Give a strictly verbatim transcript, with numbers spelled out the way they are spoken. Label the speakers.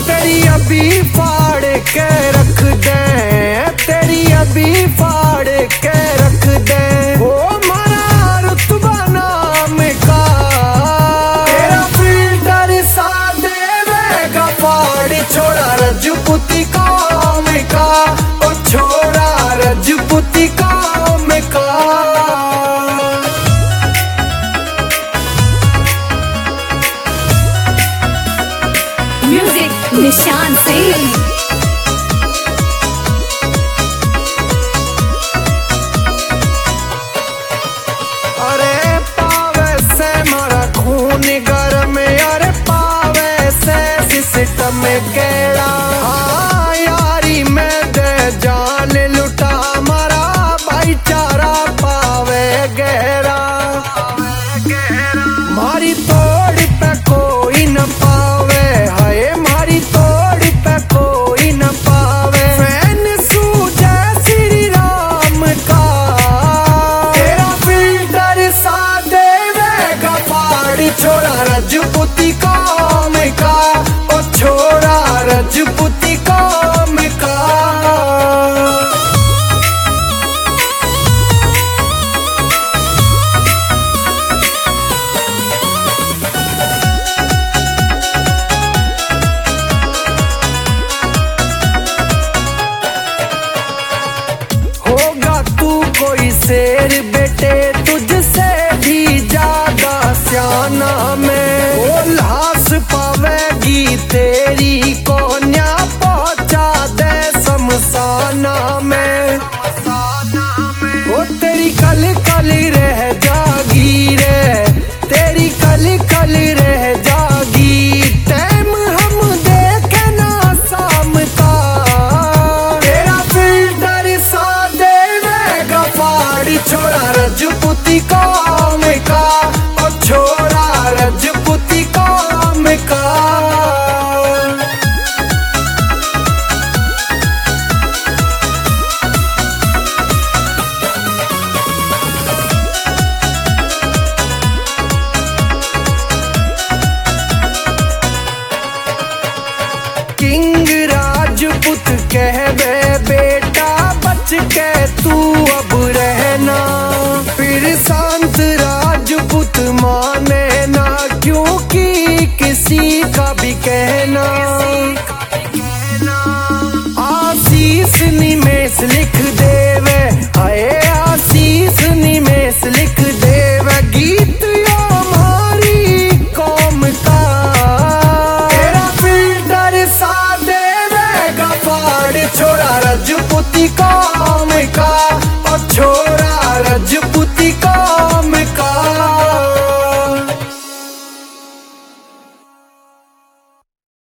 Speaker 1: तेरी अभी फाड़ के रख दे, तेरी अभी फाड़ के रख दे। ओ मारा रुतबा नाम का, तेरा फिल्टर सा देवेगा फाड़। छोड़ा रजपूती कौम का, ओ छोड़ा रजपूती कौम का।
Speaker 2: म्यूजिक निशान सिंह।
Speaker 1: अरे पावे से मारा खून गर्म, अरे पावे से सिस्टम केड़ा। हाँ यारी में दे जान लुटा, मारा भाईचारा पावे गहरा। मारी तोड़ पे कोई न पावे, हाय मारी तोड़ पे कोई न पावे। फैन सूझे श्री राम का, तेरा फिल्टर सा देवेगा फाड़। छोड़ा रजपूती कौम का, ओ छोड़ा रजपूती कौम का। होगा तू कोई शेर बेटे, तुझसे भी ज्यादा स्याना में। ओ लाश पावेगी तेरी कोन्या, पहुंचा दे शमशाना में। ओ तेरी कल कल रह जागी रे, तेरी कल कल रह जागी। टाइम हम देखे ना शाम का, तेरा फिल्टर सा देवेगा फाड़। छोड़ा रजपूती कौम का, ओ छोड़ा रजपूती कौम का। किंग राजपूत कहवे बेटा, बच के तू अब रहना। फिर शांत राजपूत माने ना, क्योंकि किसी का भी कहना। आशीष निमेश लिख देवे, हाय आशीष निमेश लिख देवे। गीत यो हमारी कौम का, तेरा फिल्टर सा देवेगा फाड़। छोड़ा रजपूती कौम का।